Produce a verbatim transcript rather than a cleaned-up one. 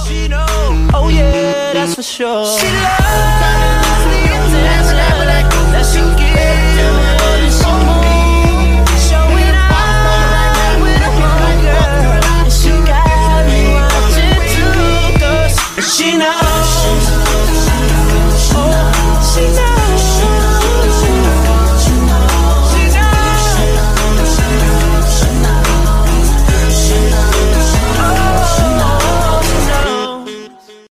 She knows. Oh yeah, that's for sure. She loves the attention that she gives. She moves, showing out with a hunger, and she got me watching too. 'Cause she knows.